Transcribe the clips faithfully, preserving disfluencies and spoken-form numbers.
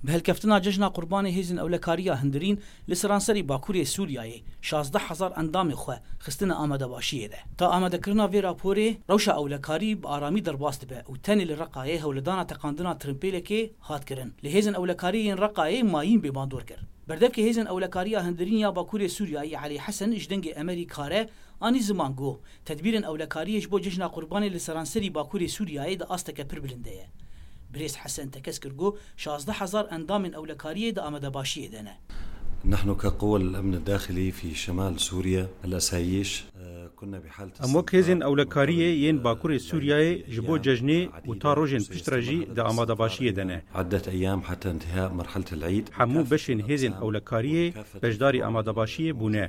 بهالكفتنا ججنا قربان هيزن اولکاریا هندرین لسرانسری باکوری سوریای شازده هزار اندام خو خستنا آماده باشیه ده تا آماده کرنا وی راپوری روشا اولکاری با آرامی درباست به و تنی لرقایه هولدانا تقاندنا ترمپیلکی هات کرن لهیزن اولکاری این رقایه ماین به باندور کر بردب که هیزن اولکاریا هندرین یا باکوری سوریای علی حسن اجدنگ امریکاره آنی زمان گو تدبیر اولکاریش بو ججنا قربان لسرانسری باکوری سوریای ده آستک پر بلنده بريس حسن تكسكرجو شازده هزار أندام أولكارية دا أمد باشية دنا. نحن كقوى الأمن الداخلي في شمال سوريا الأساييش كنا بحالة أموك هزين أولكارية ين باكور سوريا جبو ججني وتاروجن بشتراجي دا أمد باشية دنا. عدة أيام حتى انتهاء مرحلة العيد. حمو بشين هزين أولكارية بجداري أمد باشية بنا.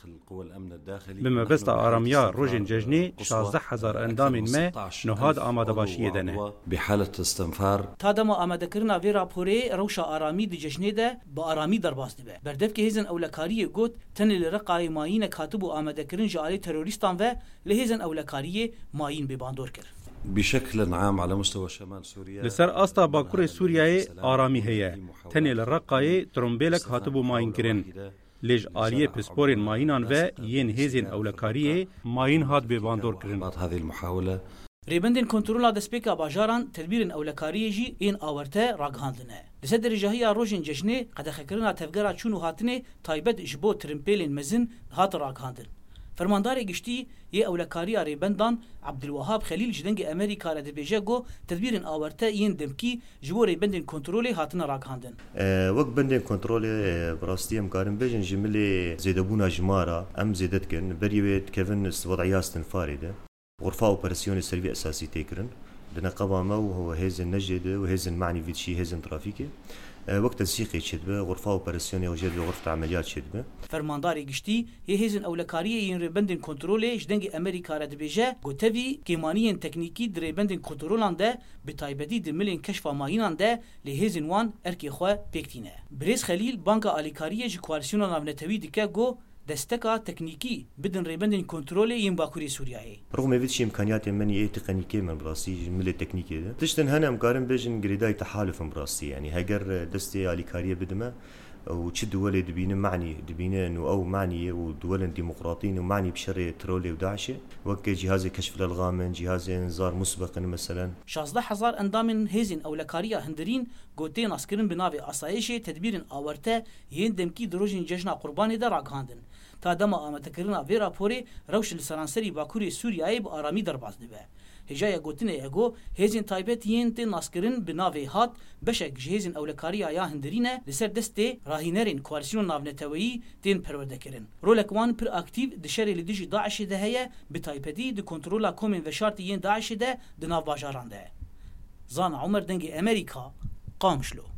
بما بس آراميا روجن ججني شازده هزار أندام ما نهاد أمد باشية دنا. بحالة استنفار. تادما أمد كرنا في رابوري روشا آرامي دي ججني دا بآرامي درباست به. بردف که هزن اولکاریه گوت تن لرقای ماین کاتب و آماده کرن جالی تروریستان و لهزن اولکاریه ماین به باندور کر. بشكل عام على مستوى شمال سوريا لسر استا باكور سوريا آرامي هي تن لرقای ترمبلك هاتب و ماین کرن لج آلیه پسپورین ماینان و ین هزن اولکاریه ماین هات به باندور کرن. بعد هذه المحاولة ريبندن كنترولا دسبيكا باجاران تدبيرن اولكاريه جي ان اورته راغهاندنه لسدر جهيا روجن جشنه قد خكرنا تفغرا چونو هاتنه تايبت جبو ترمبيلن مزن هات راغهاندن فرماندار گشتي ي اولكاريا ريبندان عبد الوهاب خليل جدنگ امريكا لدبيجاگو تدبيرن اورته ين دمكي جبو ريبندن كنترولي هاتنا راغهاندن أه وقت بندن كنترولي براستي ام كارن بيجن جملي زيدبونا جمارا ام زيدت كن بريوت كيفن وضعياستن فارده غرفة أوبراسيون السربي أساسي تكرن لنا قوامه وهو هيزن نجد وهيزن معني في شيء هيزن ترافيكي أه وقت تنسيقي شدبه غرفة أوبراسيون وجد غرفة عمليات شدبه فرمانداري گشتي هي هيزن اولكاريه ين ريبندن كنترولي جدنگ امريكا ردبيجه گوتوي كيمانيين تكنيكي دريبندن كنترولان ده بتايبدي دملين كشف ماينان ده لهيزن وان اركي خو بيكتينه بريس خليل بانكا اليكاريه ج كواليسيون نافنتوي ديكا گو دستكا تكنيكي بدن ريبندن كنترولي ين باكوري سورياي رغم فيتش امكانيات مني اي تقنيكي من براسي جمله تكنيكي ده تشتن هنا مقارن بيجن جريداي تحالف براسي يعني هاجر دستي اليكاريه بدما وتش دول دبينه معني دبينه انه او معني ودول ديمقراطيين ومعني بشر ترولي وداعشه وك جهاز كشف الالغام جهاز انذار مسبق مثلا شازده هزار اندام هيزن اولكاريا هندرين گوتين اسكرين بناوي اسايش تدبيرن اورته ين دمكي دروجن جشنا قرباني در راغهاندن تا دما امته کرنا وی راپوری روش لسرانسری باکوری سوریای با آرامی درباز دبه هجایا گوتنه اگو هزین تایبت ین تن ناسکرین بناوی هات بشک جهزین اولکاریا یا هندرینه لسر دسته راهینرین کوالسیون ناونتوی تن پرورده کرن رولک وان پر اکتیو دشری لدیجی داعش ده هه به تایپدی د کنترولا کومن و شرط ین داعش ده د ناو باجاران ده زان عمر دنگ امریکا قامشلو